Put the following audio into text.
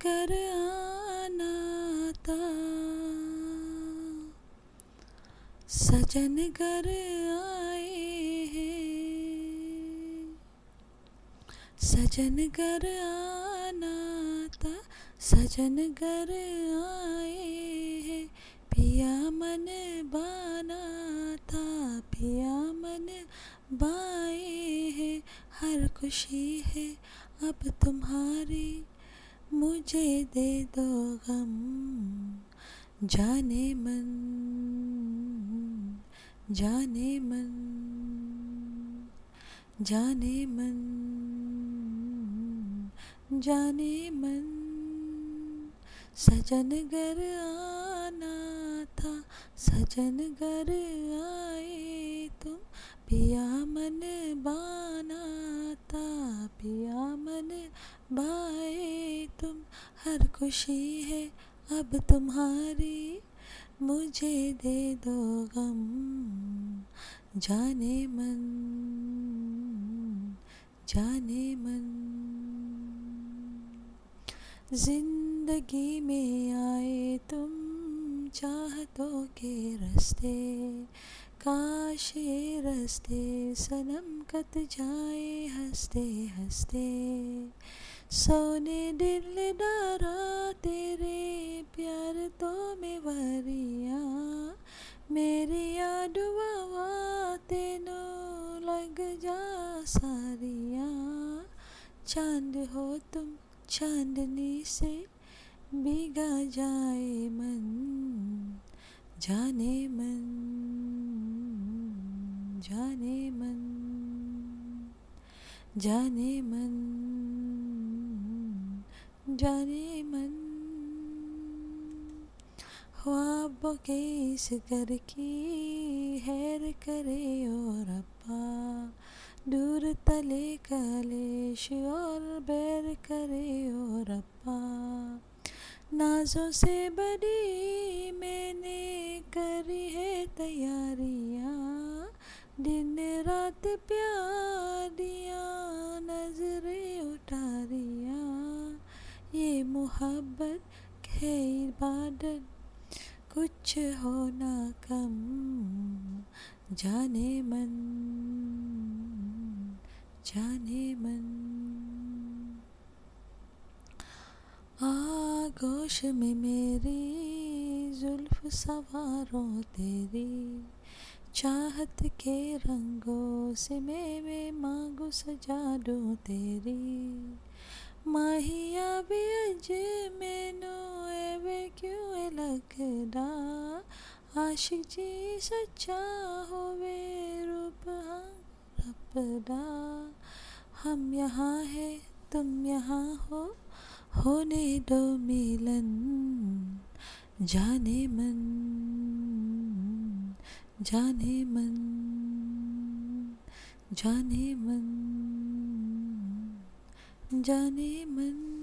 घर आना था, सजन घर आए हैं। सजन घर आना था, सजन घर आए हैं। पिया मन बाना था, पिया मन बाए है। हर खुशी है अब तुम्हारी, मुझे दे दो गम। जाने मन, जाने मन, जाने मन, जाने मन। सजन घर आना था, सजन घर आए तुम। पिया मन बाना था, पिया मन बाए तुम। हर खुशी है अब तुम्हारी, मुझे दे दो गम। जाने मन, जाने मन। जिंदगी में आए तुम चाहतों के रास्ते, काश ये रास्ते सनम कट जाए हंसते हंसते। सोने दिल डारा तेरे प्यार तो में वरिया, मेरी दुआ तेनो लग जा सारिया। चांद हो तुम चांदनी से भीगा जाए मन। जाने मन, जाने मन, जाने मन, जाने मन। ख्वाबों के इस घर की हैर करे और अब्बा, दूर तले कलेश और बैर करे और अब्बा। नाजों से बड़ी मैंने करी है तैयारियां, दिन रात प्यार दिया नजरें उतारिया। ये मोहब्बत है इबादत, कुछ होना कम। जाने मन, जाने मन। आगोश में मेरी जुल्फ सवारों तेरी, चाहत के रंगों से मैं मांगू सजा दूं तेरी। माहिया भी अज मैनू एवे क्यों लगदा, आशिक जी सच्चा होवे रूप रबदा। हम यहाँ है तुम यहाँ हो, होने दो मिलन। जाने मन, जाने मन, जाने मन, जाने मन।